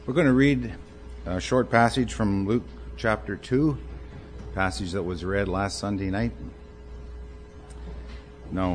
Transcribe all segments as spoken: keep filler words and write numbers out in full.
We're going to read a short passage from Luke chapter two, passage that was read last Sunday night. No.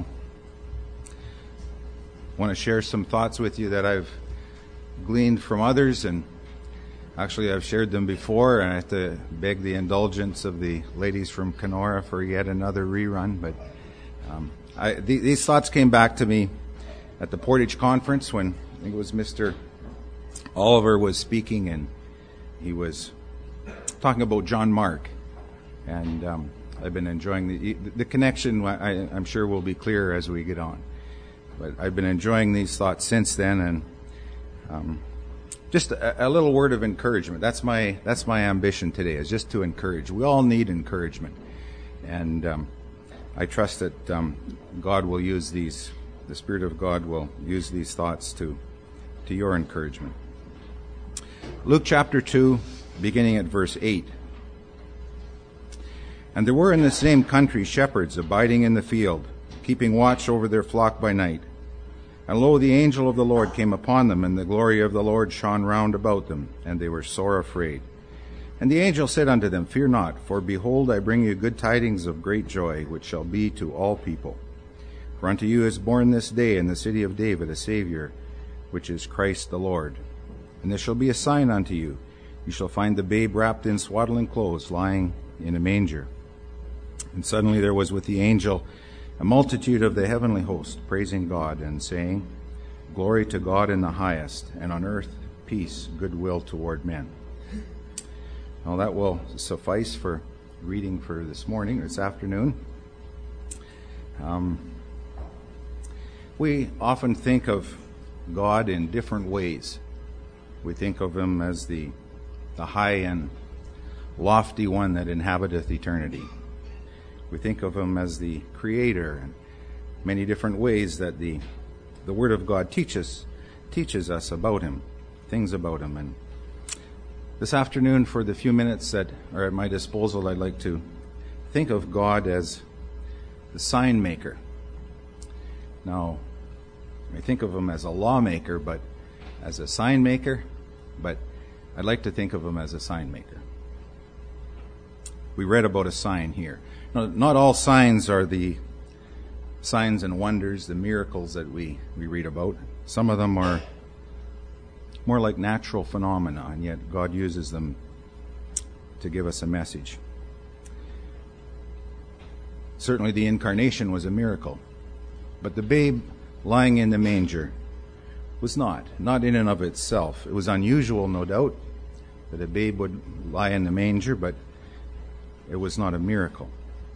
I want to share some thoughts with you that I've gleaned from others, and actually I've shared them before, and I have to beg the indulgence of the ladies from Kenora for yet another rerun. But um, I, th- these thoughts came back to me at the Portage Conference when I think it was Mister Oliver was speaking, and he was talking about John Mark, and um, I've been enjoying the the connection. I, I'm sure will be clear as we get on, but I've been enjoying these thoughts since then, and um, just a, a little word of encouragement. That's my that's my ambition today, is just to encourage. We all need encouragement, and um, I trust that um, God will use these. The Spirit of God will use these thoughts to to your encouragement. Luke chapter two, beginning at verse eight. And there were in the same country shepherds abiding in the field, keeping watch over their flock by night. And lo, the angel of the Lord came upon them, and the glory of the Lord shone round about them, and they were sore afraid. And the angel said unto them, Fear not, for behold, I bring you good tidings of great joy, which shall be to all people. For unto you is born this day in the city of David a Savior, which is Christ the Lord. And this shall be a sign unto you. You shall find the babe wrapped in swaddling clothes, lying in a manger. And suddenly there was with the angel a multitude of the heavenly host, praising God and saying, Glory to God in the highest, and on earth peace, goodwill toward men. Now that will suffice for reading for this morning, this afternoon. Um, we often think of God in different ways. We think of him as the, the high and lofty one that inhabiteth eternity. We think of him as the creator, and many different ways that the the Word of God teaches teaches us about him, things about him. And this afternoon, for the few minutes that are at my disposal, I'd like to think of God as the sign maker. Now, I think of him as a lawmaker, but as a sign maker, but I'd like to think of him as a sign maker. We read about a sign here. Now, not all signs are the signs and wonders, the miracles that we, we read about. Some of them are more like natural phenomena, and yet God uses them to give us a message. Certainly the incarnation was a miracle, but the babe lying in the manger was not, not in and of itself. It was unusual, no doubt, that a babe would lie in the manger, but it was not a miracle.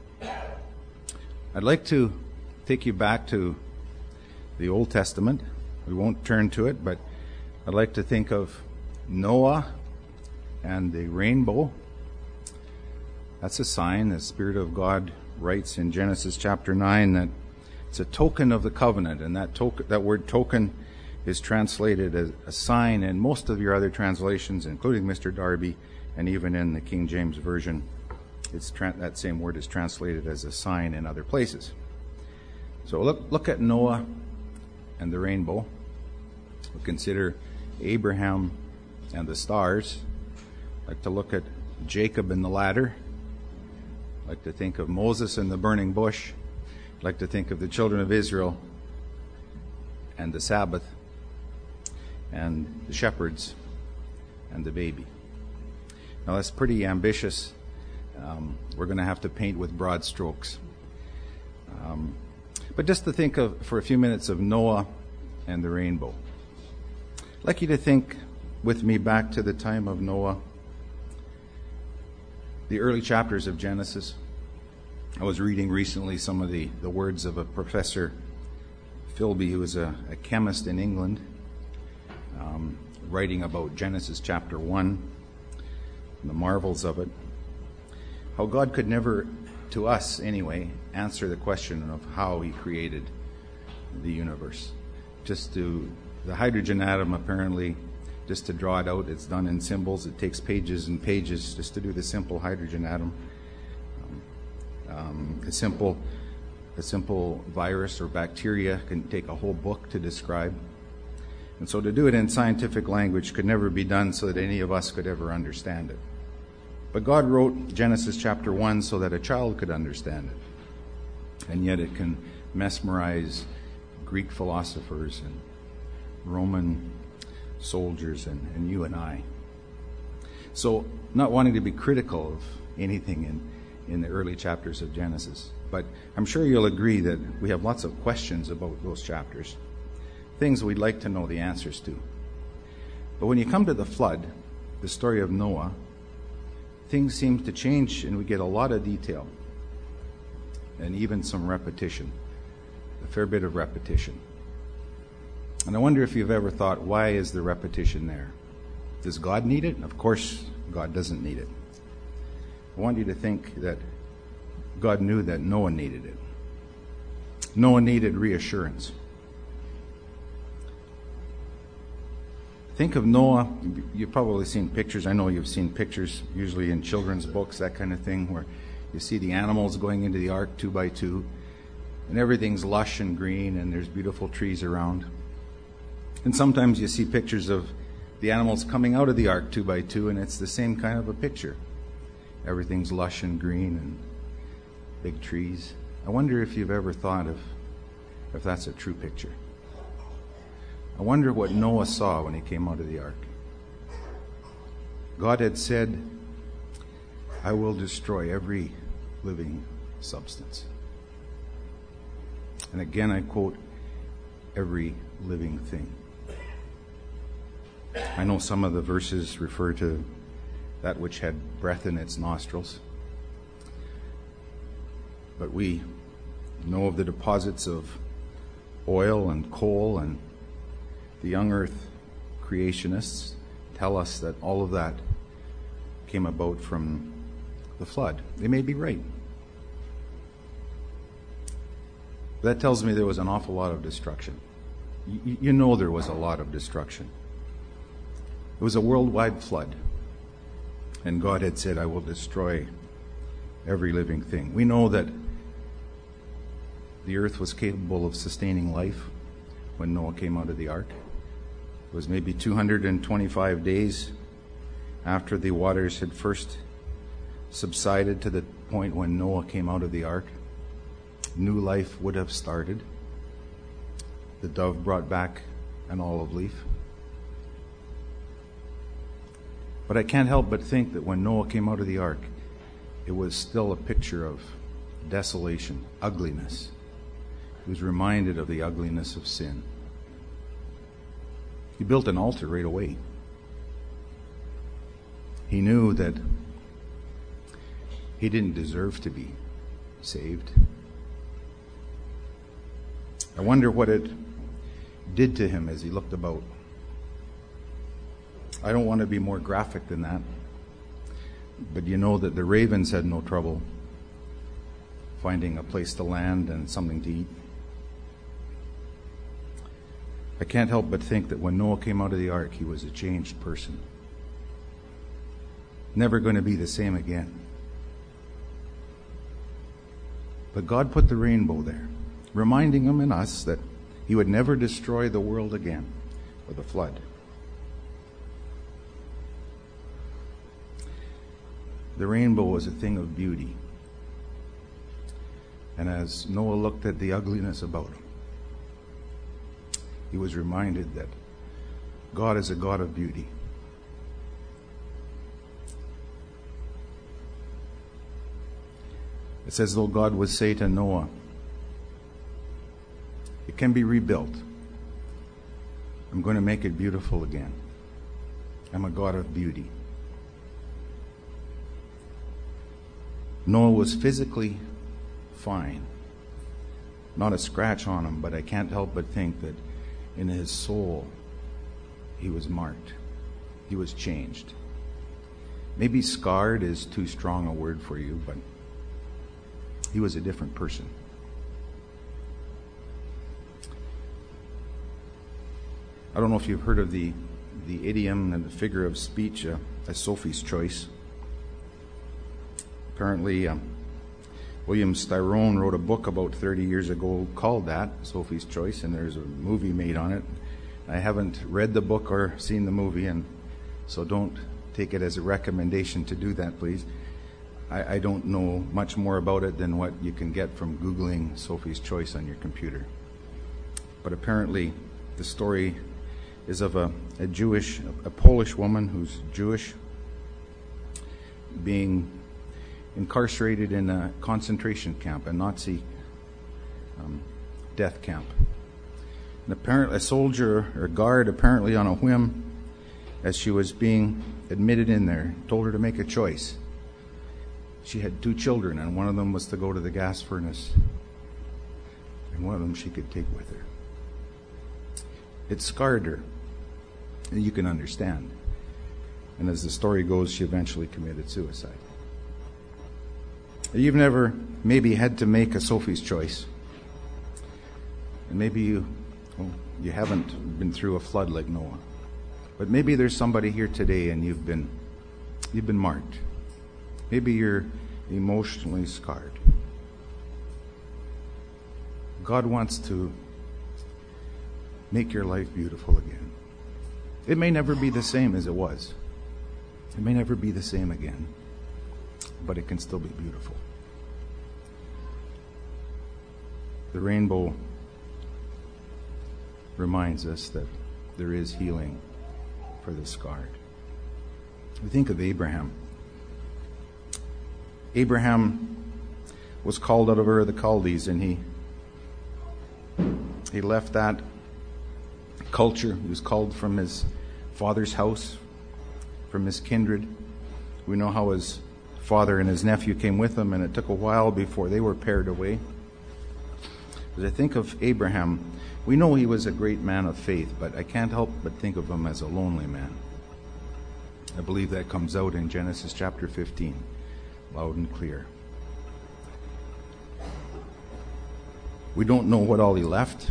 I'd like to take you back to the Old Testament. We won't turn to it, but I'd like to think of Noah and the rainbow. That's a sign. The Spirit of God writes in Genesis chapter nine that it's a token of the covenant, and that token, that word token is translated as a sign in most of your other translations, including Mister Darby, and even in the King James Version, it's tra- that same word is translated as a sign in other places. So look, look at Noah and the rainbow. We'll consider Abraham and the stars. I'd like to look at Jacob and the ladder. I'd like to think of Moses and the burning bush. I'd like to think of the children of Israel and the Sabbath and the shepherds and the baby. Now that's pretty ambitious. Um, we're going to have to paint with broad strokes. Um, but just to think of, for a few minutes, of Noah and the rainbow. I'd like you to think with me back to the time of Noah, the early chapters of Genesis. I was reading recently some of the, the words of a Professor Philby, who was a, a chemist in England, um, writing about Genesis chapter one, and the marvels of it. How God could never, to us anyway, answer the question of how he created the universe. Just to, the hydrogen atom apparently, just to draw it out, it's done in symbols. It takes pages and pages just to do the simple hydrogen atom. Um, um, a simple, a simple virus or bacteria can take a whole book to describe. And so to do it in scientific language could never be done so that any of us could ever understand it. But God wrote Genesis chapter one so that a child could understand it. And yet it can mesmerize Greek philosophers and Roman soldiers and, and you and I. So, not wanting to be critical of anything in, in the early chapters of Genesis, but I'm sure you'll agree that we have lots of questions about those chapters, things we'd like to know the answers to. But when you come to the flood, the story of Noah, things seem to change and we get a lot of detail and even some repetition, a fair bit of repetition. And I wonder if you've ever thought, why is the repetition there? Does God need it? Of course, God doesn't need it. I want you to think that God knew that Noah needed it. Noah needed reassurance. Think of Noah. You've probably seen pictures. I know you've seen pictures, usually in children's books, that kind of thing, where you see the animals going into the ark two by two, and everything's lush and green, and there's beautiful trees around. And sometimes you see pictures of the animals coming out of the ark two by two, and it's the same kind of a picture. Everything's lush and green and big trees. I wonder if you've ever thought of if that's a true picture. I wonder what Noah saw when he came out of the ark. God had said, I will destroy every living substance. And again I quote, every living thing. I know some of the verses refer to that which had breath in its nostrils. But we know of the deposits of oil and coal, and the young earth creationists tell us that all of that came about from the flood. They may be right. That tells me there was an awful lot of destruction. You, you know there was a lot of destruction. It was a worldwide flood. And God had said, I will destroy every living thing. We know that the earth was capable of sustaining life when Noah came out of the ark. It was maybe two hundred twenty-five days after the waters had first subsided to the point when Noah came out of the ark. New life would have started. The dove brought back an olive leaf. But I can't help but think that when Noah came out of the ark, it was still a picture of desolation, ugliness. He was reminded of the ugliness of sin. He built an altar right away. He knew that he didn't deserve to be saved. I wonder what it did to him as he looked about. I don't want to be more graphic than that, but you know that the ravens had no trouble finding a place to land and something to eat. I can't help but think that when Noah came out of the ark, he was a changed person. Never going to be the same again. But God put the rainbow there, reminding him and us that he would never destroy the world again with a flood. The rainbow was a thing of beauty. And as Noah looked at the ugliness about him, he was reminded that God is a God of beauty. It's as though God would say to Noah, it can be rebuilt. I'm going to make it beautiful again. I'm a God of beauty. Noah was physically fine. Not a scratch on him, but I can't help but think that in his soul, he was marked. He was changed. Maybe scarred is too strong a word for you, but he was a different person. I don't know if you've heard of the, the idiom and the figure of speech, uh, a Sophie's choice. Apparently, um, William Styrone wrote a book about thirty years ago called that, Sophie's Choice, and there's a movie made on it. I haven't read the book or seen the movie, and so don't take it as a recommendation to do that, please. I, I don't know much more about it than what you can get from Googling Sophie's Choice on your computer. But apparently the story is of a, a Jewish, a Polish woman who's Jewish, being incarcerated in a concentration camp, a Nazi um, death camp. And apparently a soldier or guard, apparently on a whim, as she was being admitted in there, told her to make a choice. She had two children, and one of them was to go to the gas furnace, and one of them she could take with her. It scarred her, and you can understand. And as the story goes, she eventually committed suicide. You've never maybe had to make a Sophie's Choice. And maybe you, well, you haven't been through a flood like Noah. But maybe there's somebody here today and you've been you've been marked. Maybe you're emotionally scarred. God wants to make your life beautiful again. It may never be the same as it was. It may never be the same again, but it can still be beautiful. The rainbow reminds us that there is healing for the scarred. We think of Abraham. Abraham was called out of Ur of the Chaldees, and he he left that culture. He was called from his father's house, from his kindred. We know how his father and his nephew came with him, and it took a while before they were paired away. As I think of Abraham, we know he was a great man of faith, but I can't help but think of him as a lonely man. I believe that comes out in Genesis chapter fifteen, loud and clear. We don't know what all he left.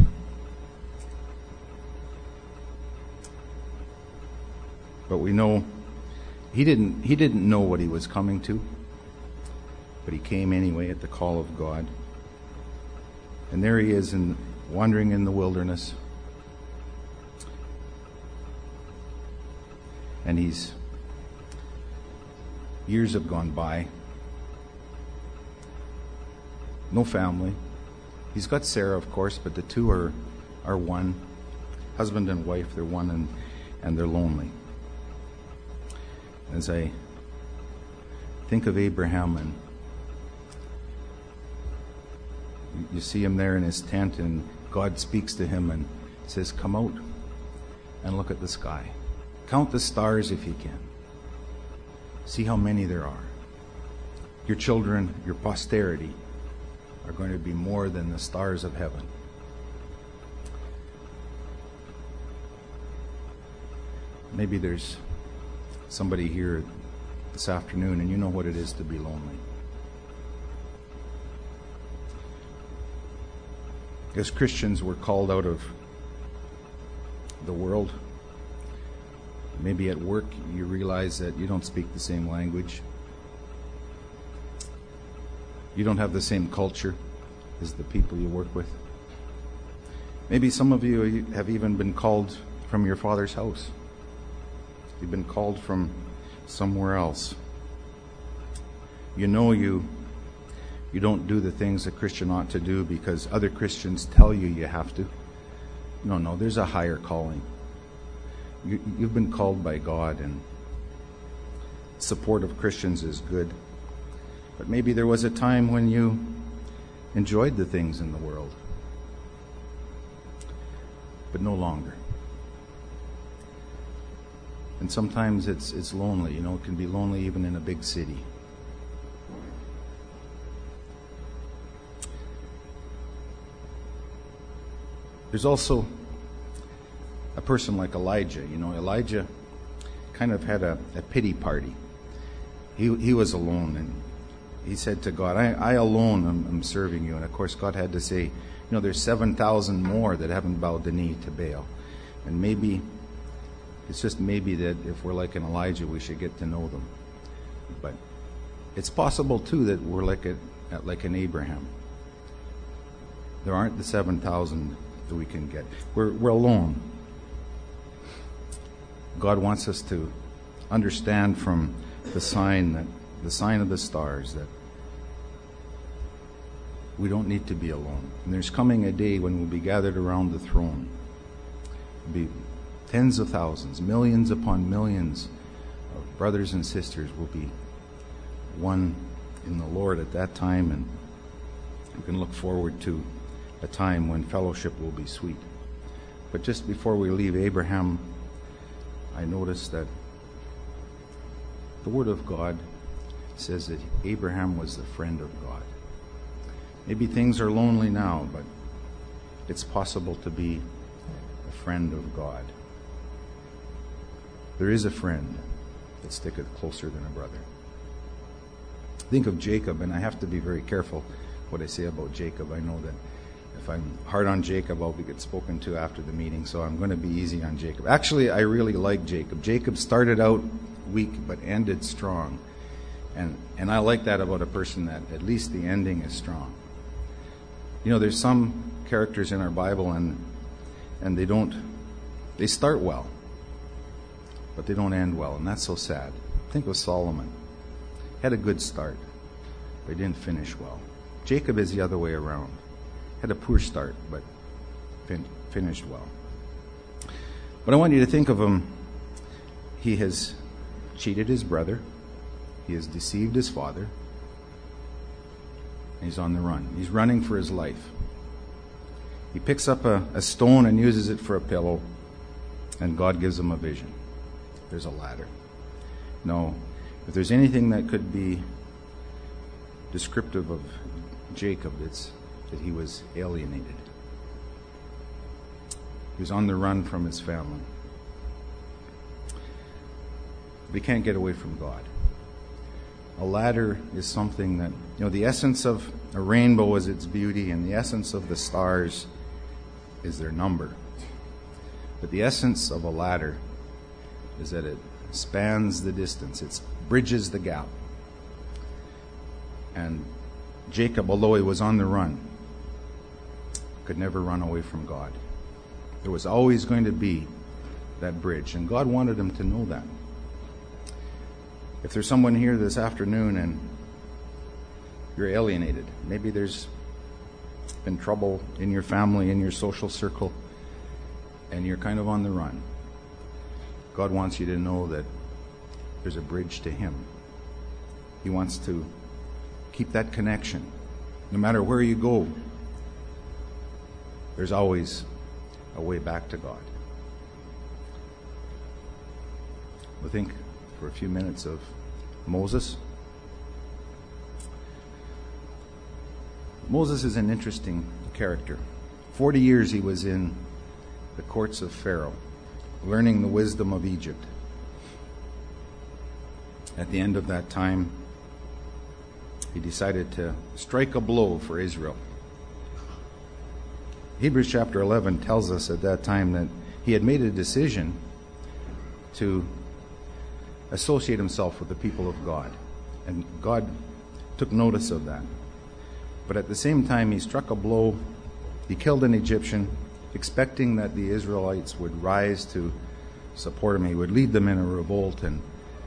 But we know he didn't he didn't know what he was coming to. But he came anyway at the call of God. And there he is in wandering in the wilderness. And he's years have gone by. No family. He's got Sarah, of course, but the two are are one. Husband and wife, they're one, and, and they're lonely. As I think of Abraham, and you see him there in his tent, and God speaks to him and says, "Come out and look at the sky. Count the stars if you can. See how many there are. Your children, your posterity, are going to be more than the stars of heaven." Maybe there's somebody here this afternoon and you know what it is to be lonely. As Christians, we're called out of the world. Maybe at work you realize that you don't speak the same language. You don't have the same culture as the people you work with. Maybe some of you have even been called from your father's house. You've been called from somewhere else. You know you you don't do the things a Christian ought to do because other Christians tell you you have to. No, no, there's a higher calling. You, you've been called by God, and support of Christians is good. But maybe there was a time when you enjoyed the things in the world, but no longer. And sometimes it's it's lonely, you know, it can be lonely even in a big city. There's also a person like Elijah. You know, Elijah kind of had a, a pity party. He he was alone, and he said to God, I, I alone am, am serving you. And of course God had to say, you know, there's seven thousand more that haven't bowed the knee to Baal. And maybe, it's just maybe that if we're like an Elijah, we should get to know them. But it's possible too that we're like a, like an Abraham. There aren't the seven thousand that we can get. We're, we're alone. God wants us to understand from the sign that the sign of the stars that we don't need to be alone. And there's coming a day when we'll be gathered around the throne. There'll be tens of thousands, millions upon millions of brothers and sisters will be one in the Lord at that time, and we can look forward to a time when fellowship will be sweet. But just before we leave Abraham, I noticed that the Word of God says that Abraham was the friend of God. Maybe things are lonely now, but it's possible to be a friend of God. There is a friend that sticketh closer than a brother. Think of Jacob, and I have to be very careful what I say about Jacob. I know that if I'm hard on Jacob, I'll get spoken to after the meeting, so I'm going to be easy on Jacob. Actually, I really like Jacob. Jacob started out weak, but ended strong. And and I like that about a person, that at least the ending is strong. You know, there's some characters in our Bible, and and they don't, they start well, but they don't end well, and that's so sad. Think of Solomon. Had a good start, but he didn't finish well. Jacob is the other way around. Had a poor start, but fin- finished well. But I want you to think of him. He has cheated his brother. He has deceived his father. And he's on the run. He's running for his life. He picks up a, a stone and uses it for a pillow, and God gives him a vision. There's a ladder. No, if there's anything that could be descriptive of Jacob, it's that he was alienated. He was on the run from his family. But he can't get away from God. A ladder is something that, you know, the essence of a rainbow is its beauty, and the essence of the stars is their number. But the essence of a ladder is that it spans the distance. It bridges the gap. And Jacob, although he was on the run, could never run away from God. There was always going to be that bridge, and God wanted him to know that. If there's someone here this afternoon and you're alienated, maybe there's been trouble in your family, in your social circle, and you're kind of on the run, God wants you to know that there's a bridge to Him. He wants to keep that connection. No matter where you go, there's always a way back to God. We'll think for a few minutes of Moses. Moses is an interesting character. Forty years he was in the courts of Pharaoh, learning the wisdom of Egypt. At the end of that time, he decided to strike a blow for Israel. Hebrews chapter eleven tells us at that time that he had made a decision to associate himself with the people of God. And God took notice of that. But at the same time, he struck a blow. He killed an Egyptian, expecting that the Israelites would rise to support him. He would lead them in a revolt. And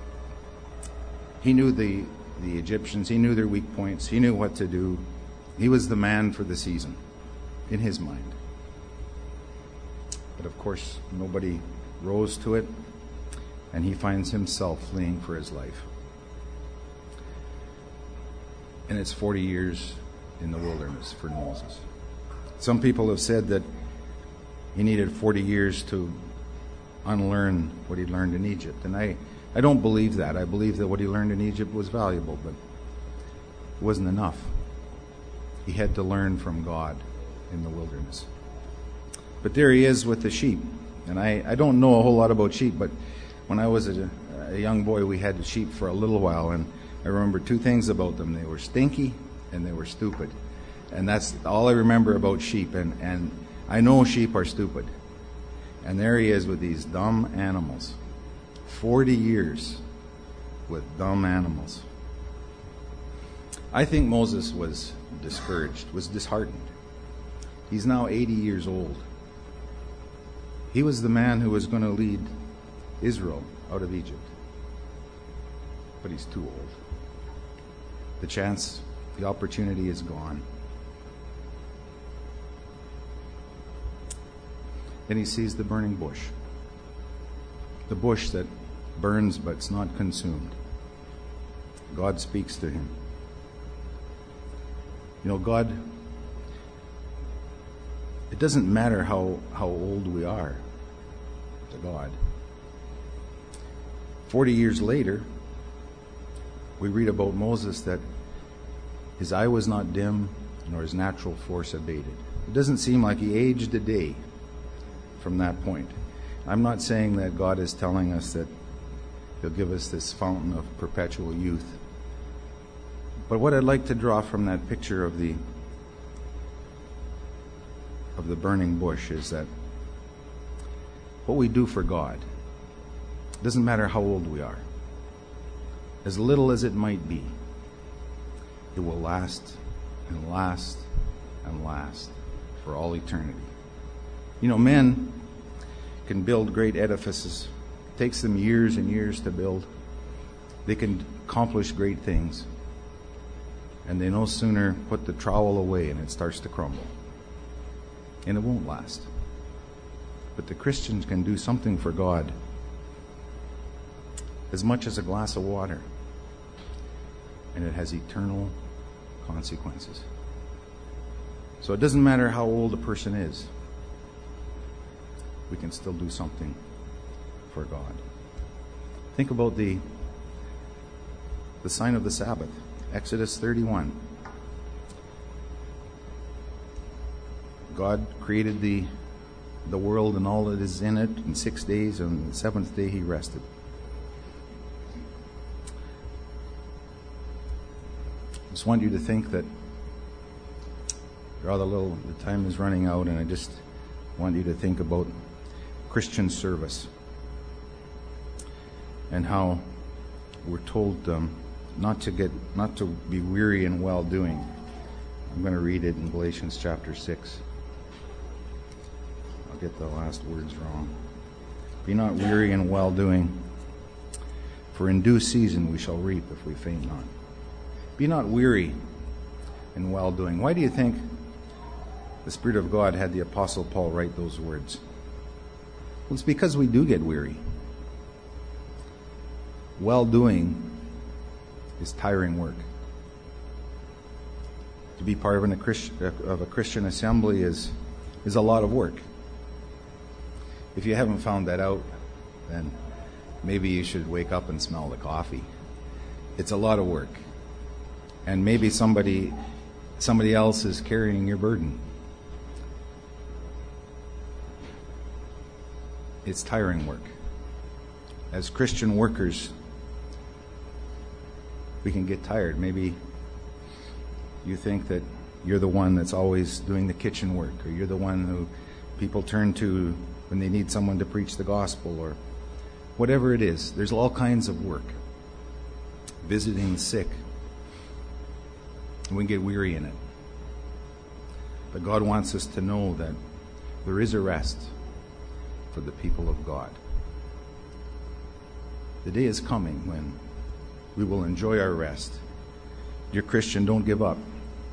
he knew the, the Egyptians. He knew their weak points. He knew what to do. He was the man for the season, in his mind. But of course, nobody rose to it, and he finds himself fleeing for his life. And it's forty years in the wilderness for Moses. Some people have said that he needed forty years to unlearn what he learned in Egypt. And I, I don't believe that. I believe that what he learned in Egypt was valuable, but it wasn't enough. He had to learn from God in the wilderness. But there he is with the sheep. And I, I don't know a whole lot about sheep, but when I was a, a young boy, we had sheep for a little while, and I remember two things about them. They were stinky and they were stupid. And that's all I remember about sheep. And, and I know sheep are stupid. And there he is with these dumb animals. Forty years with dumb animals. I think Moses was discouraged, was disheartened. He's now eighty years old. He was the man who was going to lead Israel out of Egypt. But he's too old. The chance, the opportunity is gone. Then he sees the burning bush. The bush that burns but it's not consumed. God speaks to him. You know, God, it doesn't matter how, how old we are to God. Forty years later, we read about Moses that his eye was not dim, nor his natural force abated. It doesn't seem like he aged a day from that point. I'm not saying that God is telling us that he'll give us this fountain of perpetual youth. But what I'd like to draw from that picture of the of the burning bush is that what we do for God, it doesn't matter how old we are, as little as it might be, it will last and last and last for all eternity. You know, men can build great edifices. It takes them years and years to build. They can accomplish great things. And they no sooner put the trowel away and it starts to crumble. And it won't last. But the Christians can do something for God as much as a glass of water. And it has eternal consequences. So it doesn't matter how old a person is. We can still do something for God. Think about the the sign of the Sabbath. Exodus thirty-one. God created the the world and all that is in it in six days, and on the seventh day he rested. I just want you to think that rather little the time is running out, and I just want you to think about Christian service and how we're told um, not to get not to be weary in well doing. I'm going to read it in Galatians chapter six. I'll get the last words wrong. Be not weary in well doing, for in due season we shall reap if we faint not. Be not weary in well doing. Why do you think the Spirit of God had the Apostle Paul write those words? Well, it's because we do get weary. Well doing is tiring work. To be part of, an, a, Christ, of a Christian assembly is, is a lot of work. If you haven't found that out, then maybe you should wake up and smell the coffee. It's a lot of work. And maybe somebody somebody else is carrying your burden. It's tiring work. As Christian workers, we can get tired. Maybe you think that you're the one that's always doing the kitchen work, or you're the one who people turn to when they need someone to preach the gospel, or whatever it is. There's all kinds of work. Visiting the sick. And we get weary in it. But God wants us to know that there is a rest for the people of God. The day is coming when we will enjoy our rest. Dear Christian, don't give up.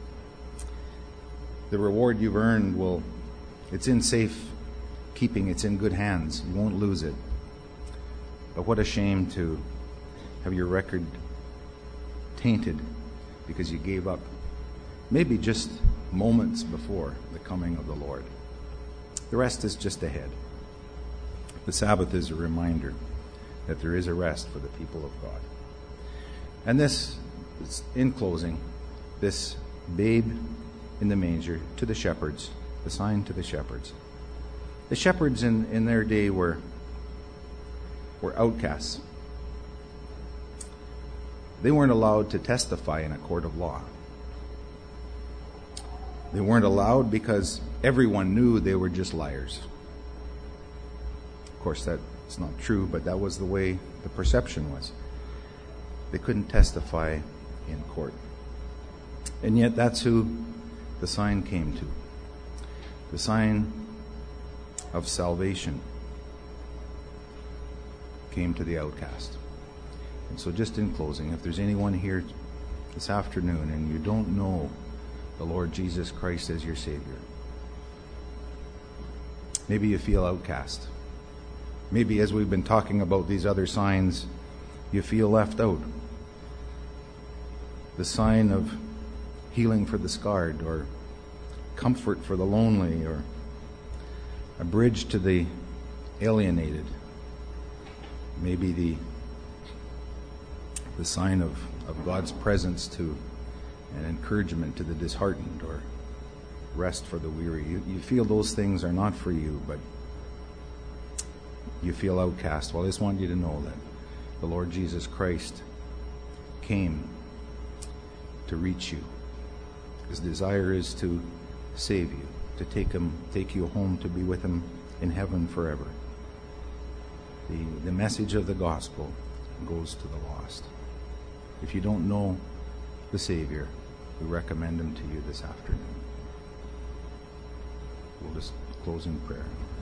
The reward you've earned will, it's in safe keeping, it's in good hands. You won't lose it. But what a shame to have your record tainted because you gave up, maybe just moments before the coming of the Lord. The rest is just ahead. The Sabbath is a reminder that there is a rest for the people of God. And this, in closing, this babe in the manger to the shepherds, the sign to the shepherds. The shepherds in, in their day were, were outcasts. They weren't allowed to testify in a court of law. They weren't allowed because everyone knew they were just liars. Of course, that's not true, but that was the way the perception was. They couldn't testify in court. And yet that's who the sign came to. The sign of salvation. came to the outcast. And so just in closing, if there's anyone here this afternoon and you don't know the Lord Jesus Christ as your Savior, maybe you feel outcast. Maybe as we've been talking about these other signs, you feel left out. The sign of healing for the scarred, or comfort for the lonely, or a bridge to the alienated. Maybe the the sign of, of God's presence to and encouragement to the disheartened, or rest for the weary. You, you feel those things are not for you, but you feel outcast. Well, I just want you to know that the Lord Jesus Christ came to reach you. His desire is to save you, to take him, take you home to be with him in heaven forever. The, the message of the gospel goes to the lost. If you don't know the Savior, we recommend him to you this afternoon. We'll just close in prayer.